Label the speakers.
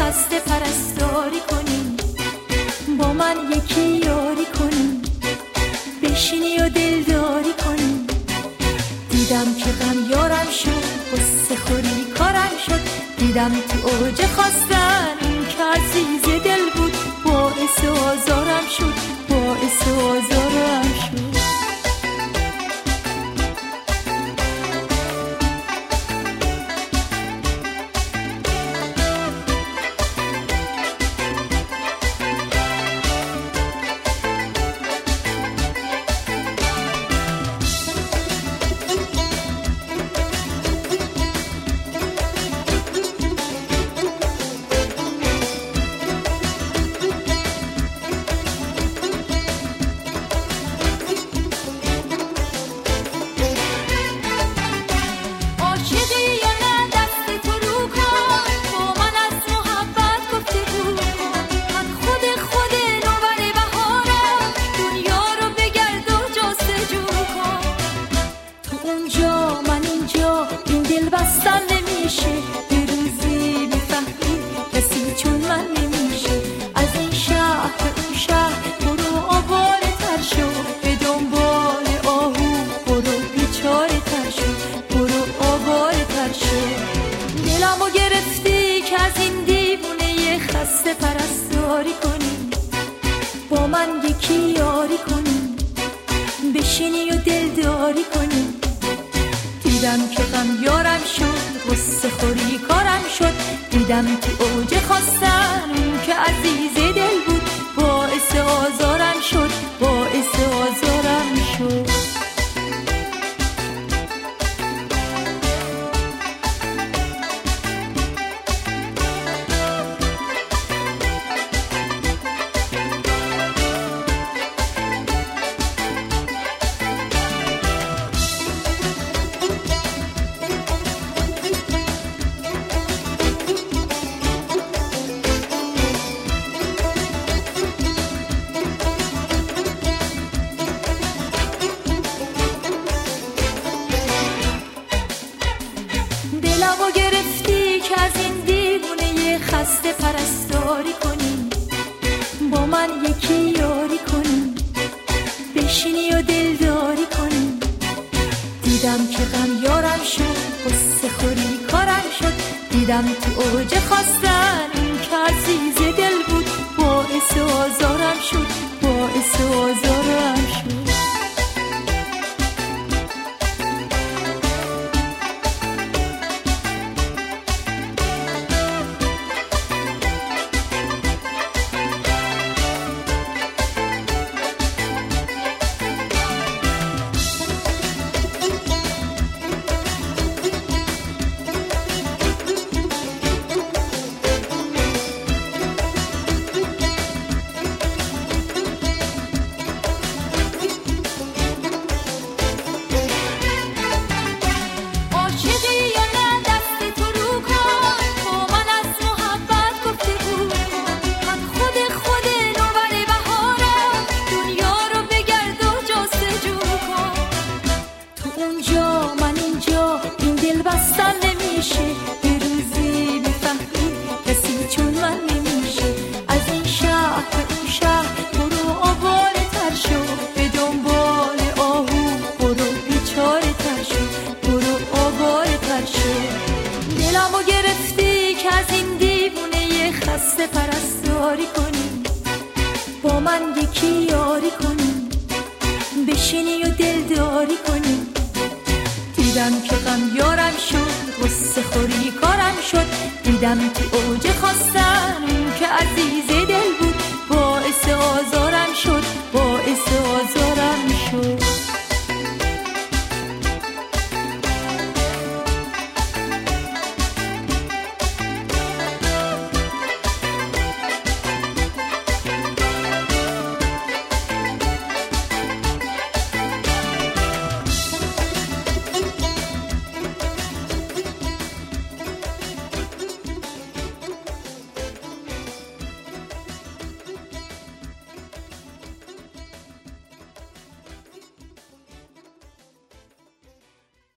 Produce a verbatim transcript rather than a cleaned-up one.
Speaker 1: خسته پرستاری کنی، با من یکی یاری کنی، بشینی و دلداری کنی. دیدم که غم یارم شد، قصه خوری کارم شد. دیدم تو اوج خواستن این که عزیز دل بود، باعث آزارم شد، باعث آزارم شد. بستن نمیشه، یه روزی میفهمی کسی چون من نمیشه. از این شهر به اون شهر برو آواره تر شو، به دنبال آهو برو بیچاره تر شو، برو آواره تر شو. دلمو گرفتی که از این دیوونه خسته پرستاری کنی، با من یکی یاری کنی، بشینی و دلداری کنی. دیدم که غم یارم شد، قصه خوری کارم شد. دیدم تو اوج خواستن که عزیز دل بود، باعث آزارم شد، باعث آزارم شد. دلمو گرفتی که از این دیوونه خسته پرستاری کنی، با من یکی یاری کنی، بشینی و دلداری کنی. دیدم که غم یارم شد، قصه خوری کارم شد. دیدم تو اوج خواستن که عزیز دل بود، باعث آزارم شد، باعث آزارم شد. بستن نمیشه، یه روزی میفهمی کسی چون من نمیشه. از این شهر به اون شهر برو آواره تر شو، به دنبال آهو برو بیچاره تر شو، برو آواره تر شو. دلمو گرفتی که از این دیوونه خسته پرستاری کنی، با من یکی یاری کنی، بشینی و دلداری کنی. دیدم که غم یارم شد، قصه خوری کارم شد. دیدم تو اوج خواستن